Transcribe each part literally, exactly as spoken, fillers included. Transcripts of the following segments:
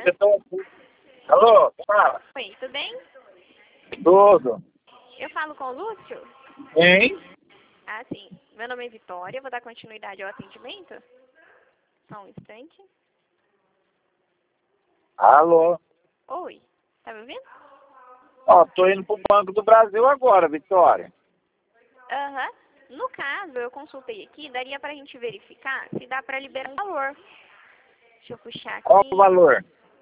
você tá... Alô, fala. Oi, tudo bem? Tudo. Eu falo com o Lúcio? Hein? Ah, sim. Meu nome é Vitória, vou dar continuidade ao atendimento. Só um instante. Alô. Oi, tá me ouvindo? Ó, tô indo pro Banco do Brasil agora, Vitória. Aham. No caso, eu consultei aqui, daria pra gente verificar se dá pra liberar um valor. Deixa eu puxar aqui. Qual o valor?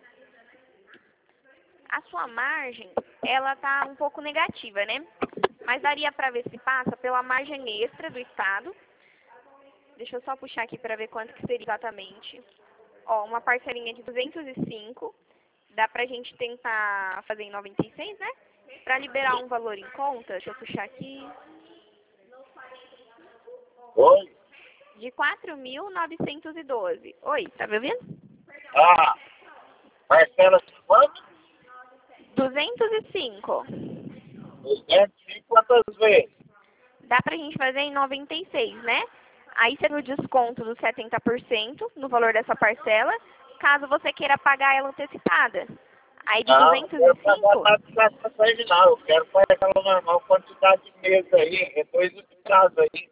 A sua margem, ela tá um pouco negativa, né? Mas daria pra ver se passa pela margem extra do Estado. Deixa eu só puxar aqui pra ver quanto que seria exatamente. Ó, uma parcelinha de duzentos e cinco. Dá pra gente tentar fazer em noventa e seis, né? Pra liberar um valor em conta, deixa eu puxar aqui. Oi? De quatro mil novecentos e doze. Oi, tá me ouvindo? Ah, parcela de quanto? duzentos e cinco. duzentos e quantas vezes? Dá pra gente fazer em noventa e seis, né? Aí seria o desconto dos setenta por cento no valor dessa parcela, caso você queira pagar ela antecipada. Aí de Não, duzentos eu e quero pagar cinco. nada dessa coisa não. Eu quero pagar aquela normal quantidade de meses aí, depois do prazo aí.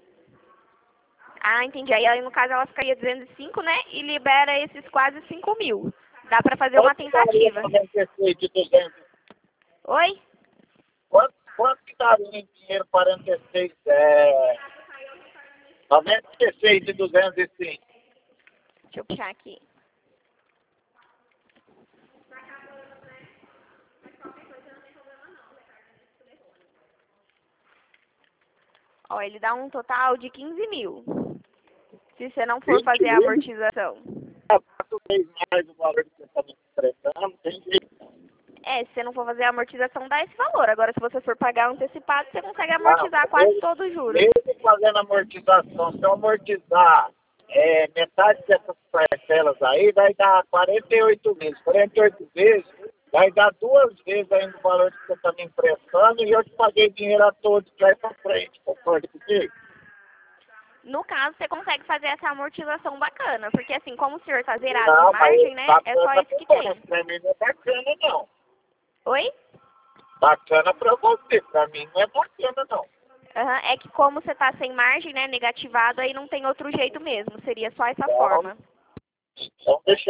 Ah, entendi. Aí aí, no caso ela ficaria duzentos e cinco, né? E libera esses quase cinco mil. Dá pra fazer uma Quanto que daria tentativa. noventa e seis de duzentos? Oi? Quanto, quanto que daria em dinheiro quarenta e seis? É... noventa e seis de duzentos e cinco. Deixa eu puxar aqui. Ó, ele dá um total de quinze mil. Se você não for fazer a amortização. Quatro vezes mais o valor que você está me emprestando, tem jeito. É, se você não for fazer a amortização, dá esse valor. Agora, se você for pagar antecipado, você consegue Não, amortizar quase mesmo, todos os juros. mesmo fazendo amortização, se eu amortizar é, metade dessas parcelas aí, vai dar quarenta e oito meses. quarenta e oito vezes, vai dar duas vezes ainda o valor que você está me emprestando e eu te paguei dinheiro a todos para ir para frente. Concorda comigo? No caso, você consegue fazer essa amortização bacana. Porque, assim, como o senhor tá zerado de Não, margem, mas né? É só bacana isso que pra você, tem. pra mim não é bacana não. Oi? Bacana pra você, pra mim não é bacana não. Aham, é que como você tá sem margem, né? Negativado, aí não tem outro jeito mesmo. Seria só essa Então, forma. então deixa